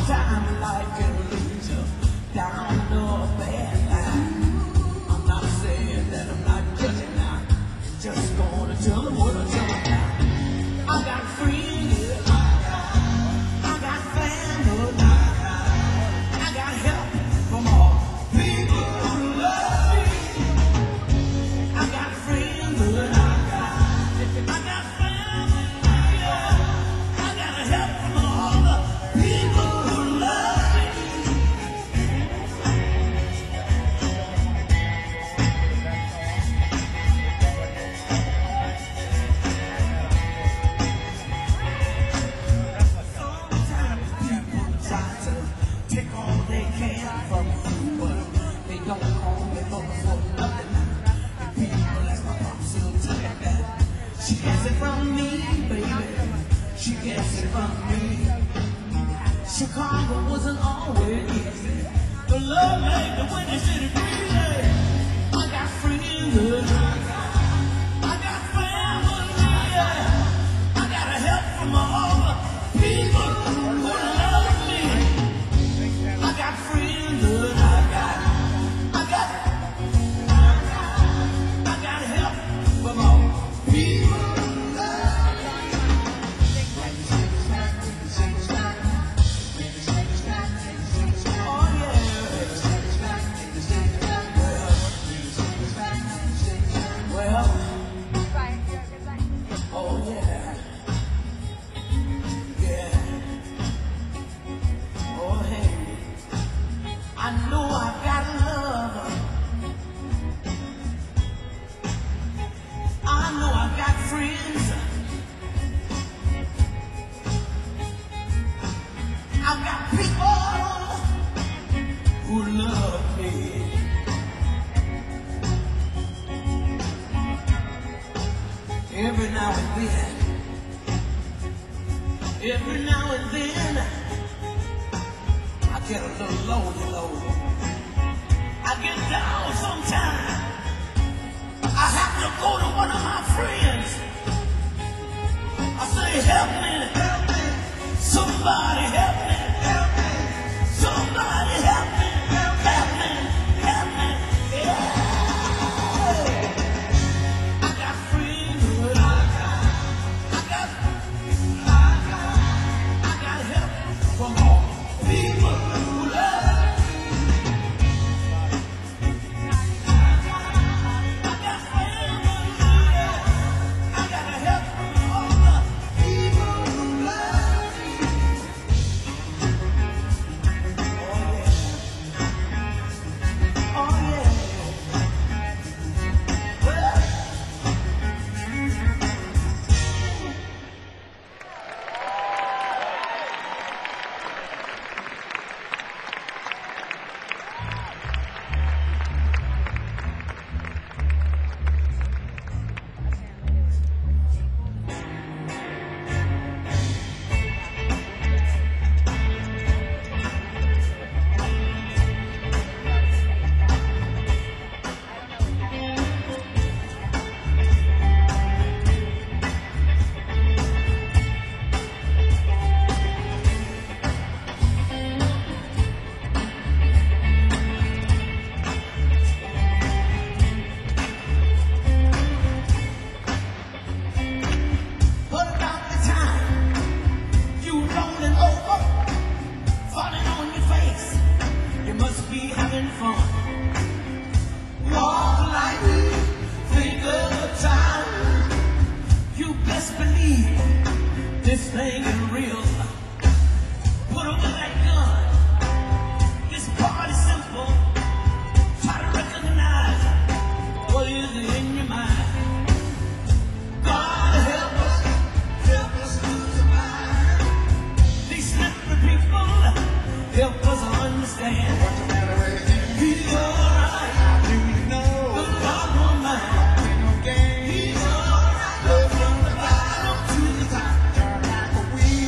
Sometimes life can lead you down a bad line. I'm not saying that I'm not judging now. Just gonna tell them what I'm telling now. I got friends, I got family, I got help from all people who love me. I got friends, I got family, I got help from all the people who love me. Sometimes people try to take all they can from you, but they don't only look for nothing. And people, as my mom still tell me that she gets it from me, baby. She gets it from me. Chicago wasn't always easy. The love made the windy city breezy. I got friends, I got family, I got help from all the people who love me. I got friends, I got help from all people who love me. Oh yeah. Well, oh yeah. Yeah. Oh hey. I know I got love. I know I got friends. I got people who love me. Every now and then, I get a little low, you know. I get down sometimes. I have to go to one of my friends. I say, help me, somebody help me, somebody help me, help me, yeah. I got friends, I got help from all people who love me. I got family, I got help from all the people who love me. Oh yeah, well, what about the time you rolling over, falling on your face? You must be having fun. Walk like me, think of the time. You best believe this thing is real. Put away that gun. This party's simple. Try to recognize what is in your mind. God help us lose our mind. These slippery people help us understand. What's the matter with you? He's alright. How do you know? The God won't mind. Ain't no game. He's alright. Love from the bottom to the top. Turn like a wheel.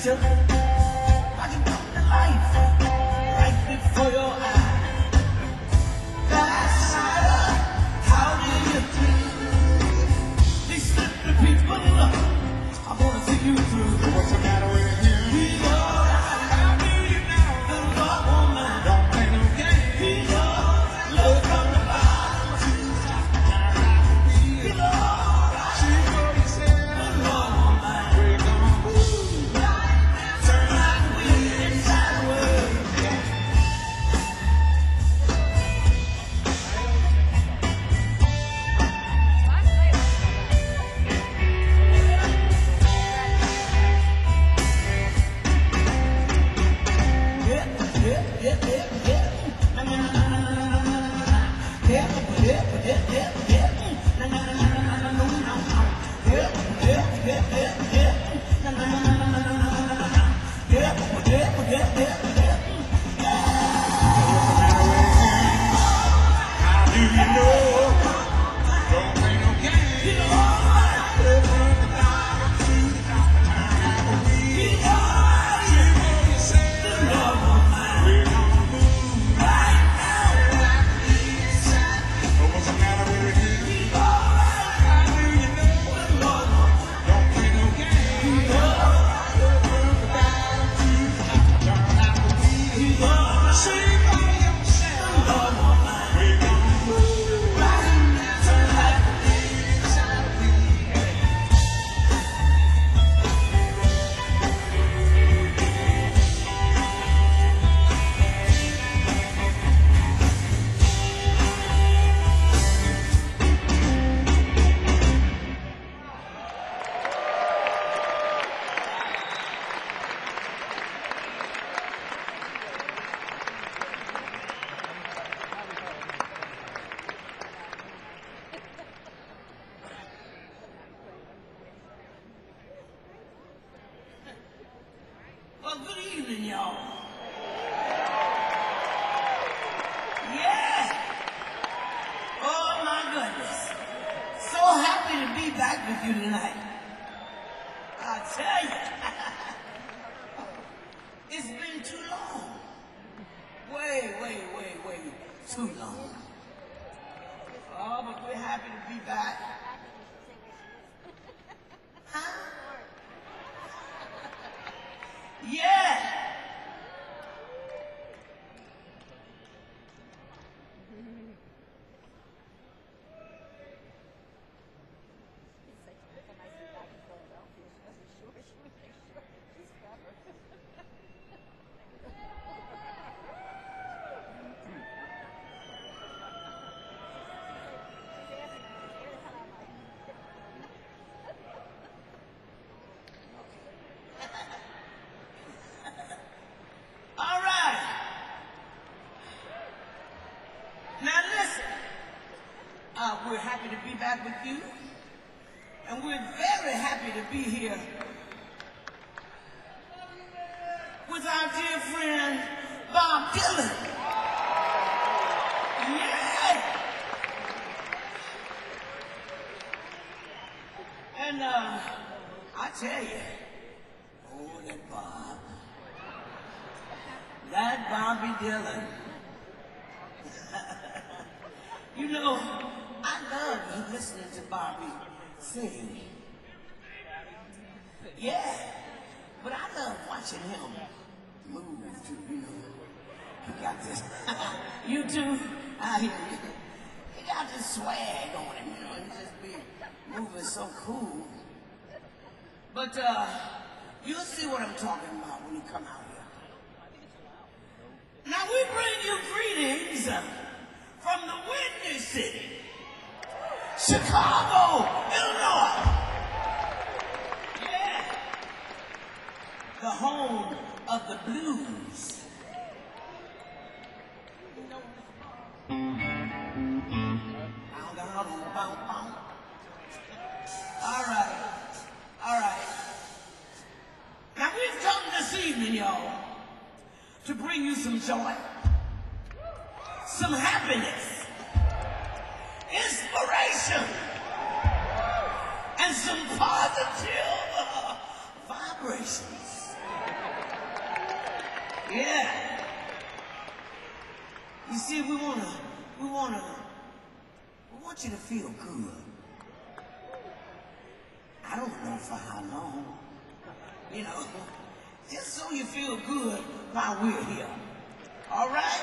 picture, watch it come to life, right before your eyes. Backside, how do you do? They slip the people, I wanna see you through. What's the matter with you? He's alright. How do you know? The Lord won't mind. Don't play no game. He's alright. Love from the bottom to the top. He's alright. See for yourself. The Lord won't mind. We're gonna move. Turn like the wind inside the world. Well, good evening, y'all. Yeah. Oh, my goodness. So happy to be back with you tonight. I tell you. It's been too long. Way too long. Oh, but we're happy to be back. Huh? Yeah. All right. Now listen, we're happy to be back with you, and we're very happy to be here with our dear friend Bob Dylan. Yeah. And I tell you, oh, that Bob. That Bobby Dylan. You know, I love listening to Bobby sing. Yeah, but I love watching him move too, you know. He got this, you too, I hear you. He got this swag on him, you know, he just be moving so cool. But you'll see what I'm talking about when you come out here. Now we bring you greetings from the Windy City, Chicago, Illinois. Yeah. The home of the blues. All right. Now we've come this evening, y'all, to bring you some joy, some happiness, inspiration, and some positive vibrations. Yeah. You see, we want you to feel good. I don't know for how long. You know, just so you feel good while we're here. All right?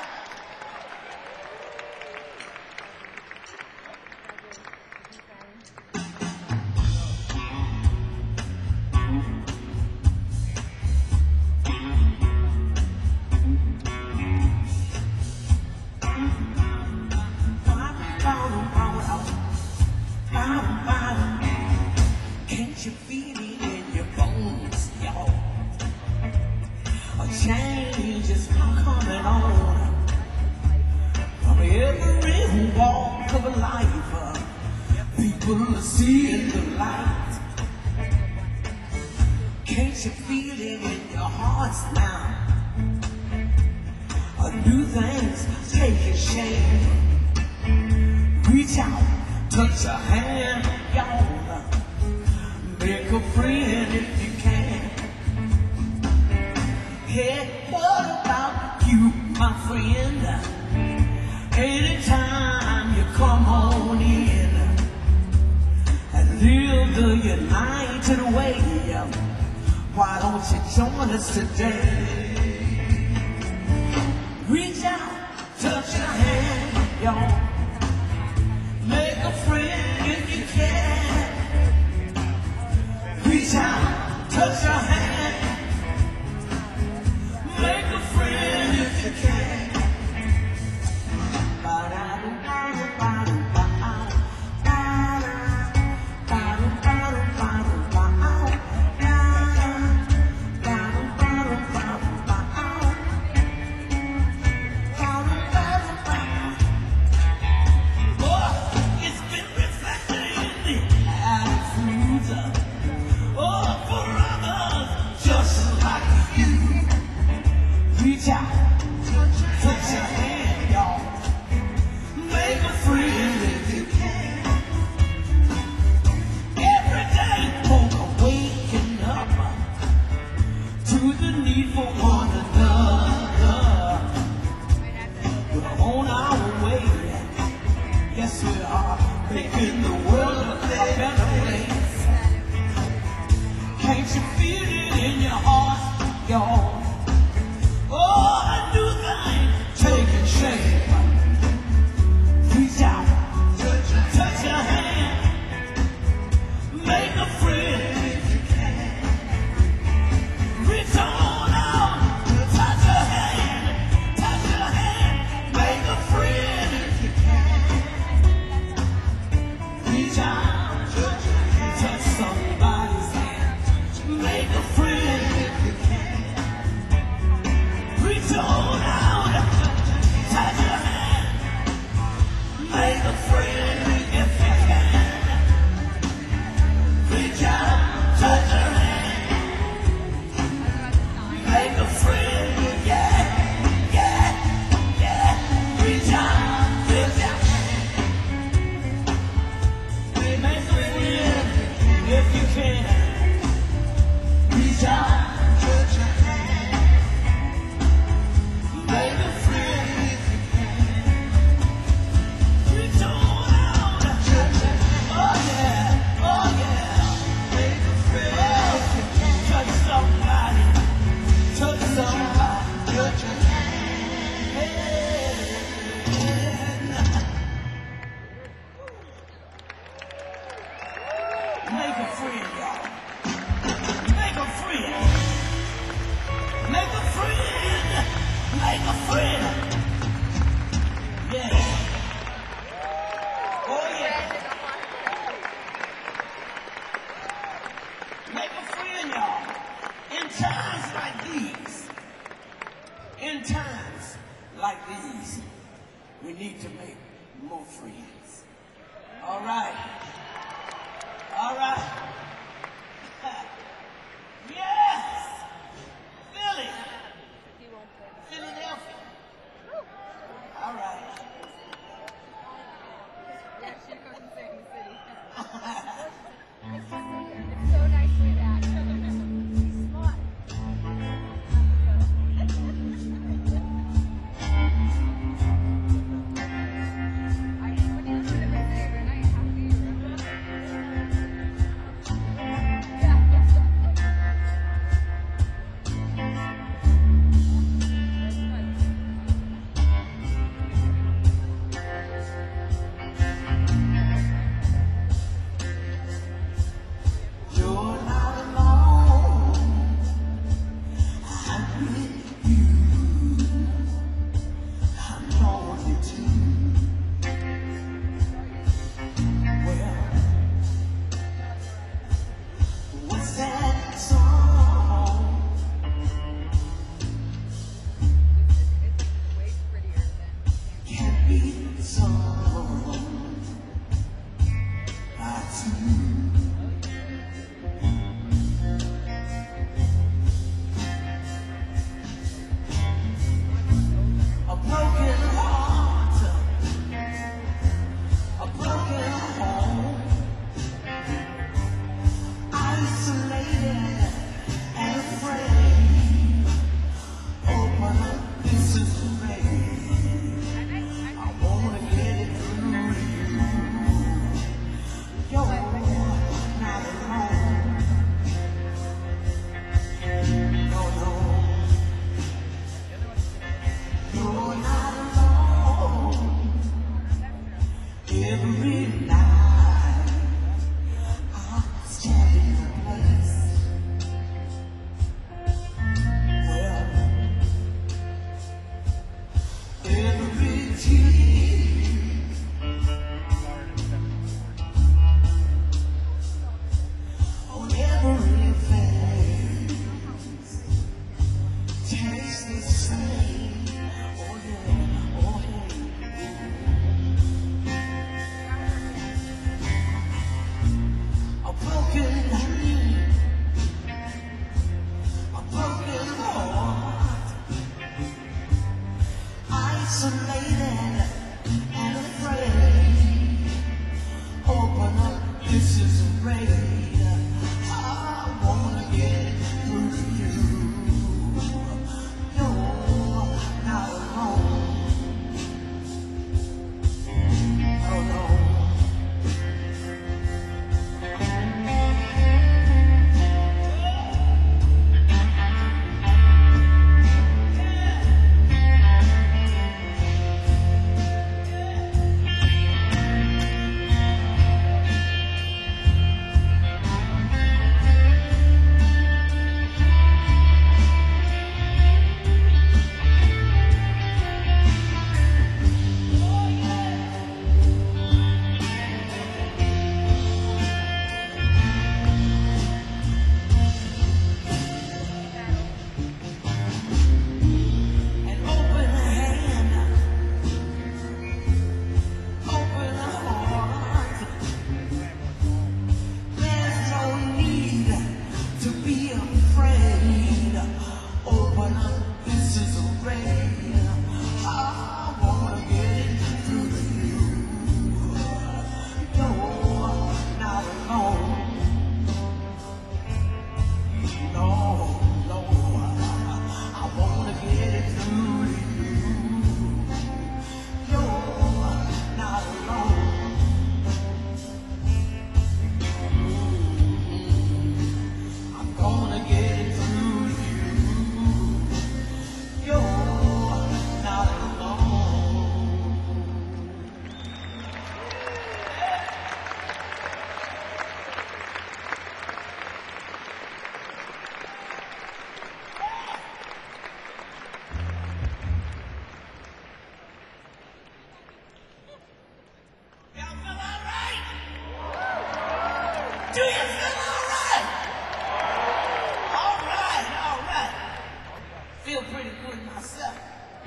Can't you feel it in your bones, y'all? A change is coming on from every walk of life. People are seeing the light. Can't you feel it in your hearts now? New things taking shape. Reach out, touch a hand, y'all. Make a friend if you can. Hey, what about you, my friend? Anytime you come on in and live the united way, why don't you join us today? Reach out, touch your hand, y'all. Make a friend if you can. Reach out, touch your hand. Make a friend if you can. Reach out, touch your hand, y'all. Make a friend if you can. Every day, folk are waking up to the need for one another. We're on our way. Yes, we are making the world a better place. Can't you feel it in your heart, y'all? Oh, a new thing taking shape. Reach out, touch your hand. Make a friend if you can. Reach on out, touch your hand. Touch your hand. Make a friend if you can. Reach out, touch somebody's hand. Make a friend if you can. Reach on out, touch your hand, make a friend if you can. Reach out, touch your hand, make a friend, yeah, yeah, yeah. Reach out, touch your hand, make a friend if you can. Reach out. Make a friend, y'all. Make a friend. Make a friend. Make a friend. Yeah. Oh, yeah. Make a friend, y'all. In times like these, we need to make more friends. All right. All right. Yes. Philly. Philadelphia. All right. Yeah, she couldn't say in the city. It's so nice to be back. Smart. you feel all right? All right, all right. Feel pretty good myself.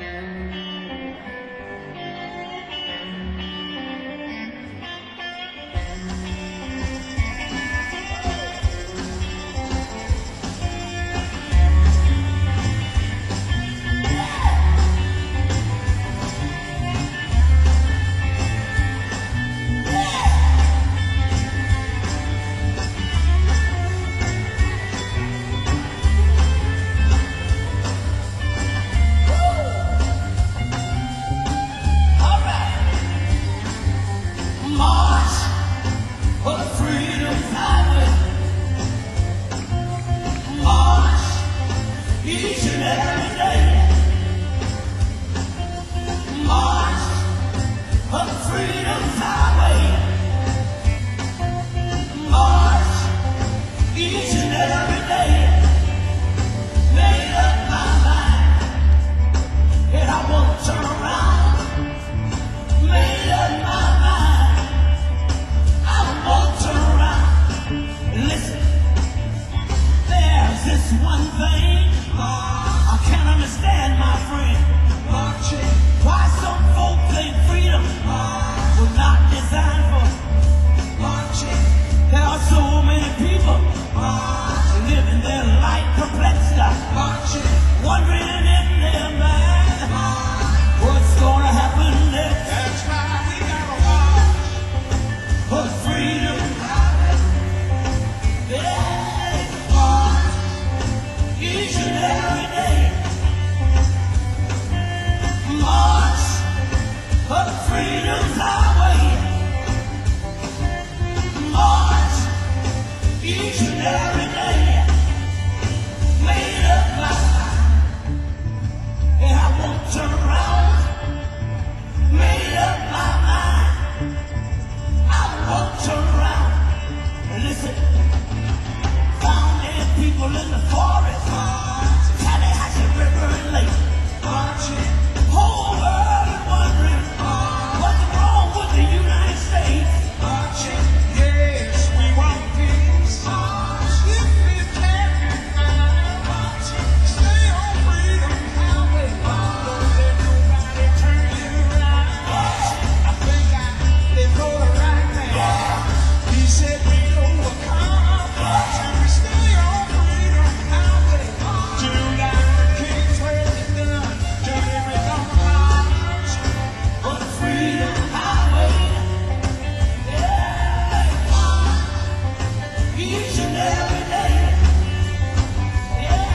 All right. March for freedom's highway. March each and every day. March for freedom's highway. March each and every day. Made up my mind, and I won't turn around. Made up my mind, I won't turn around. Listen, there's this one thing I can't understand, my friend. Why some folk think freedom was not designed for marching. There are so many people living their life perplexed, wondering in their mind what's gonna happen next. That's why we gotta march. For freedom, yeah, march each and every day. March for freedom's highway. March each and every day. Made up my mind, and I won't turn around. Made up my mind, I won't turn around. Listen, found dead people in the forest, Tallahatchie River and Lake. Whole world is wondering what's wrong with the United States. Yes, we want peace. If we can stay on freedom's highway. Don't let nobody turn you around. I think they know the right man. He said we overcome if we stay on freedom's highway. Tonight the King's well done. Till every long march. For the freedom highway, yeah, each and every day, yeah,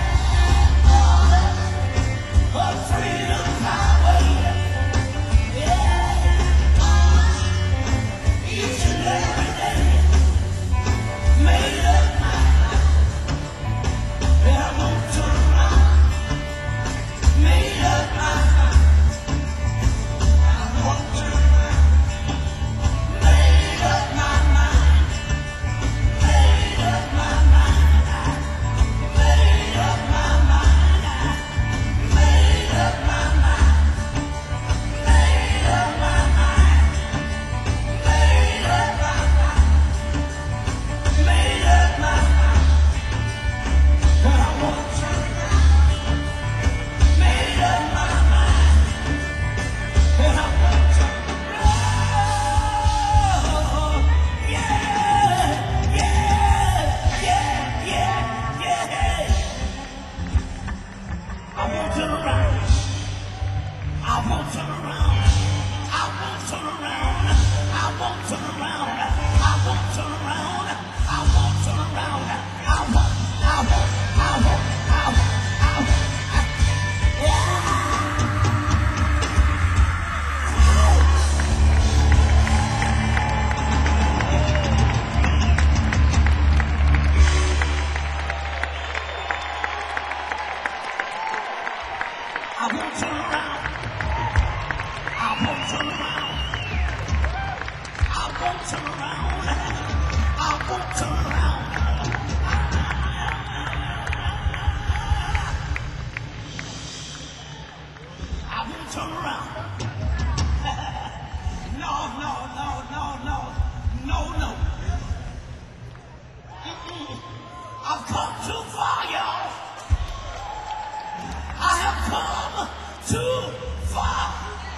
for the freedom highway, yeah, each and every day, made up my mind, and I won't turn around, made up my mind. Made up my mind, made up I've come too far, y'all. I have come too far.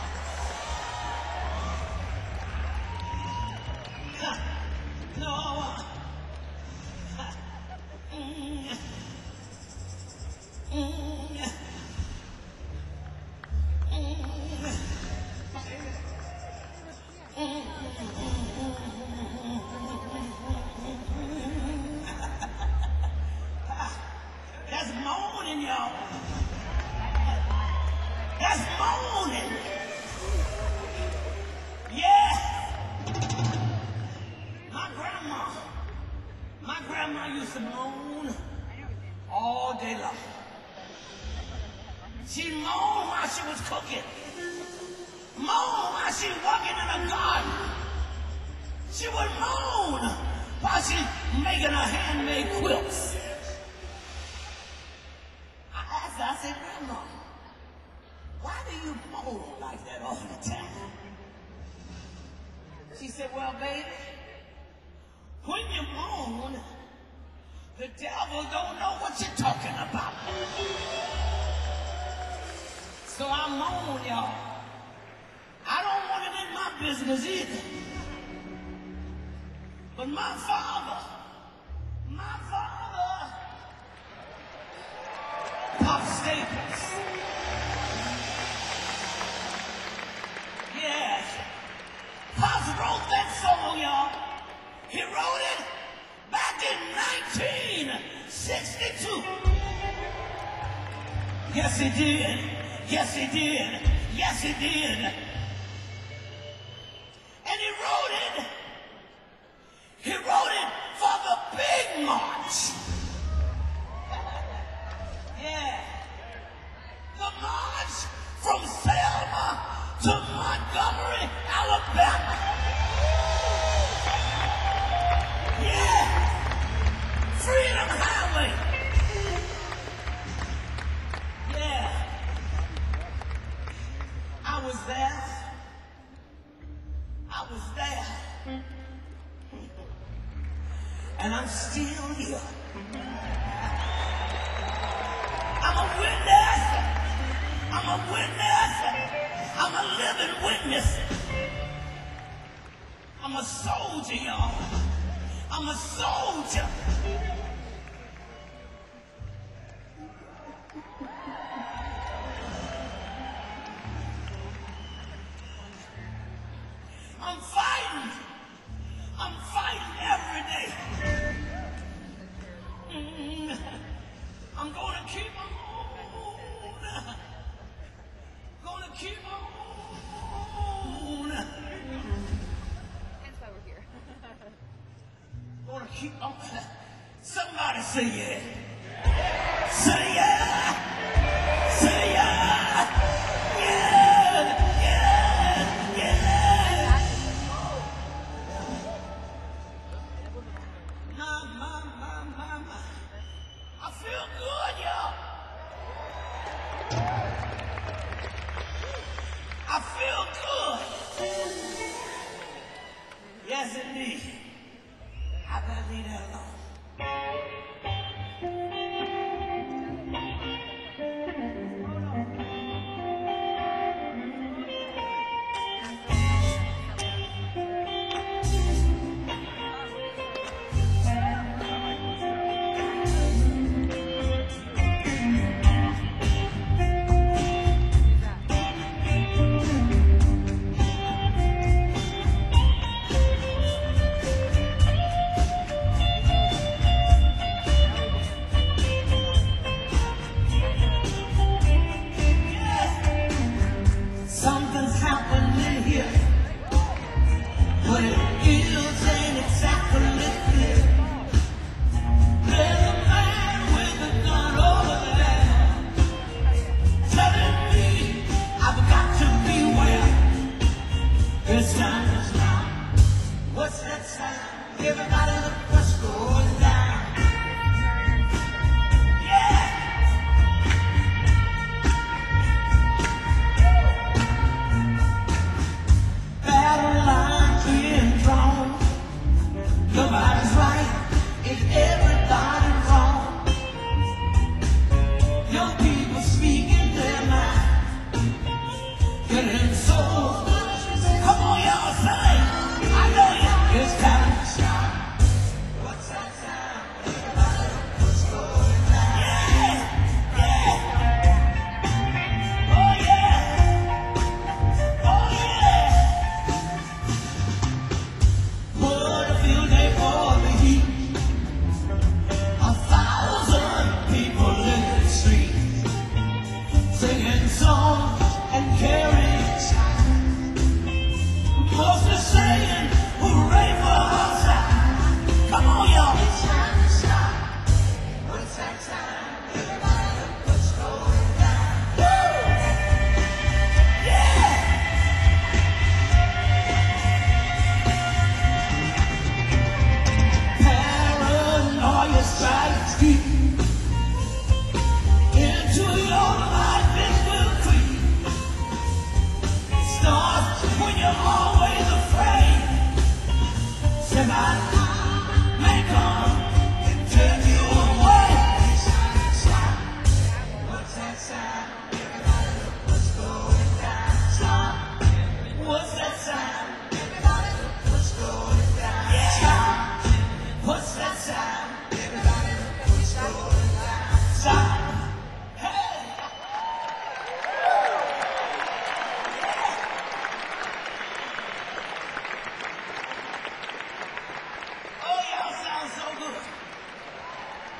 No. That's moaning, y'all. That's moaning. Yeah. My grandma used to moan all day long. She moaned while she was cooking. Moan while she was working in the garden. She would moan while she making her handmade quilts. I asked her, I said, Grandma, why do you moan like that all the time? She said, well, baby, when you moan, the devil don't know what you're talking about. So I moan, y'all. I don't want it in my business either. But my father, Pop Staples. Yeah. Pops wrote that song, y'all. He wrote it back in 1962. Yes, he did. Yes, he did. Yes, he did. And he wrote it for the big march. Yeah. The march from Selma to Montgomery, Alabama. Yeah. Freedom Highway. Yeah. I was there. And I'm still here. I'm a witness. I'm a living witness. I'm a soldier, y'all. I'm a soldier. I'm fighting every day. I'm gonna keep on. Gonna keep on. Hence why we're here. Gonna keep on. Somebody say yeah. Say yeah. Say yeah. Yeah. Yeah. Yeah. My. I feel good, y'all. I feel good. Yes, indeed. I better leave that alone.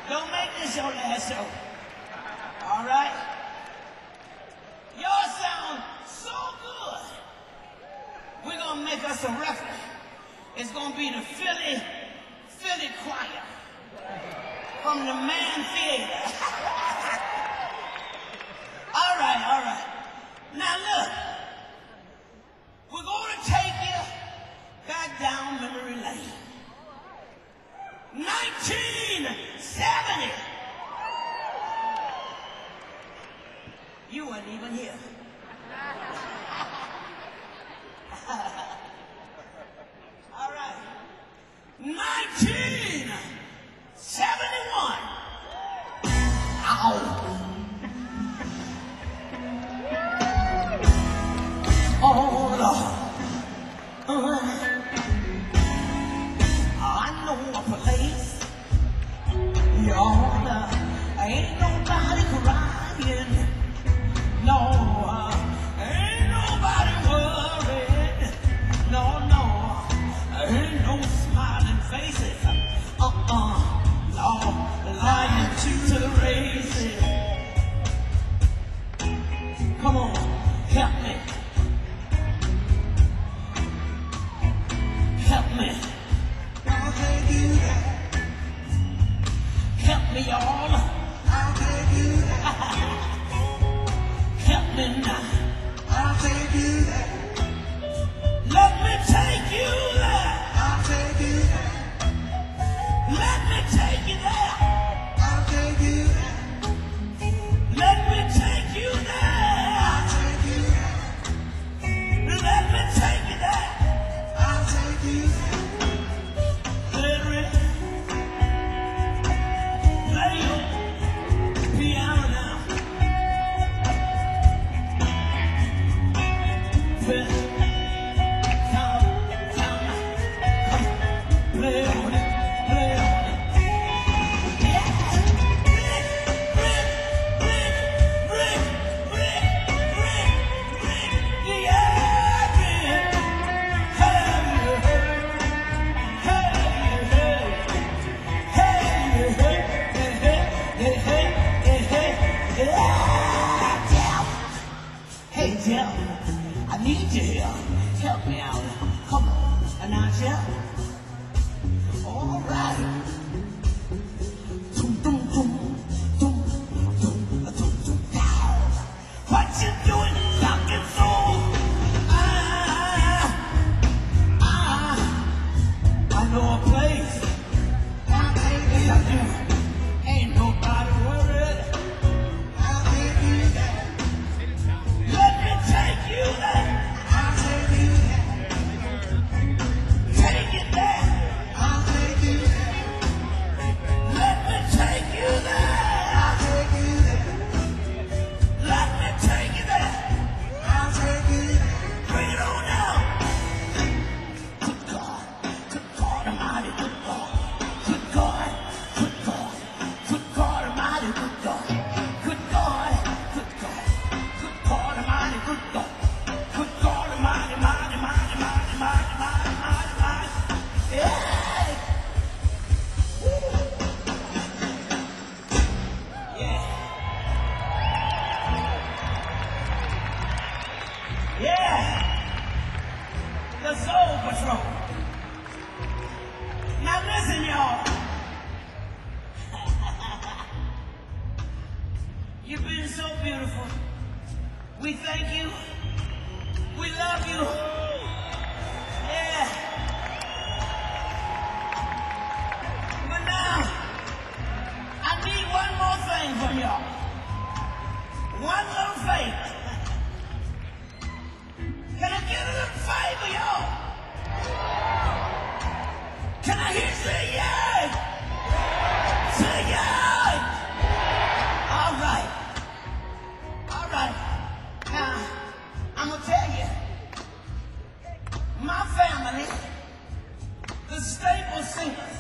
Don't make this your last show. All right? Y'all sound so good. We're going to make us a record. It's going to be the Philly Choir from the Man Theater. All right. Now look, we're going to take you back down memory lane. 1970. You weren't even here. All right. 1971. Ow. Oh, Lord. I know a place. Y'all, ain't nobody crying. No, ain't nobody worried. No, ain't no smiling faces. Lord, lying to the races. Come on, help me. Help me. I'll take you there. Help me, y'all. I'll take you there. Help me now. I'll take you there. Let me take you there. I'll take you there. Let me take you there. I'll take you there. Let me take you there. I'll take you there. Let me take you there. I'll take you there. Let me play your piano now. Play on it. Yeah. Hey, Jeff, I need you here. Help me out. Come on. And now, Jeff. All right. What you doing, rockin' soul? I know a place. Yes, I do. Ain't nobody worried. I'll take you there. Let me take you there. I'll take you there. Take it there. I'll take you there. Let me take you there. I'll take you there. Let me take you there. I'll take you there. Bring it on now. Good God Almighty, good God. Good God Almighty, good God. Good God Almighty, good God. Good God Almighty, mighty. Yeah. Yeah. The Soul Patrol. Now listen, y'all. You've been so beautiful. We thank you. We love you. Yeah. But now, I need one more thing from y'all. One little favor. Can I get a little favor, y'all? Can I hear you say yay? Say yay! All right. Now, I'm gonna tell you, my family, the Staple Singers,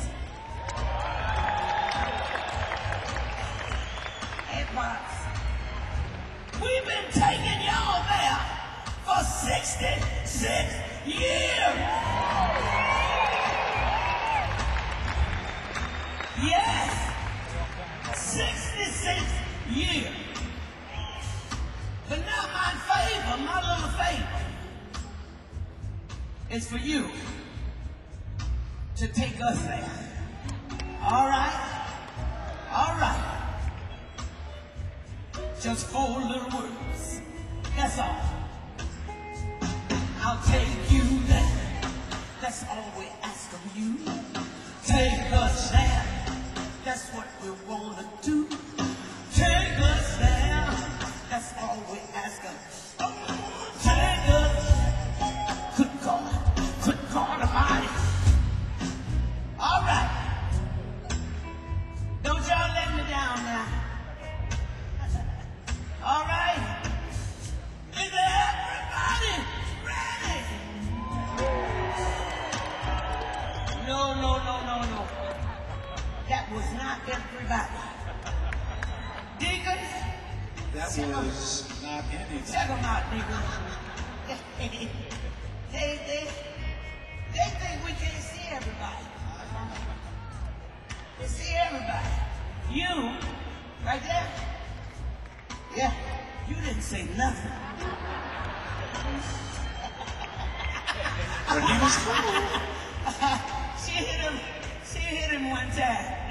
hey, Pops, we've been taking y'all there for 66 years. Yes. 66 years. But now my little favor, is for you to take us there. All right? All right. Just 4 little words. That's all. I'll take you there. That's all we ask of you. Take us there. That's what we want to do. Take us there. That's all we ask of. Oh, take us. Good God Almighty. All right. Don't y'all let me down now. All right. Is everybody ready? No. That was not everybody. Deacons? That was not anything. Check them out, Deacons. They think we can't see everybody. They see everybody. You, right there? Yeah, you didn't say nothing. But he was cool. She hit him one time.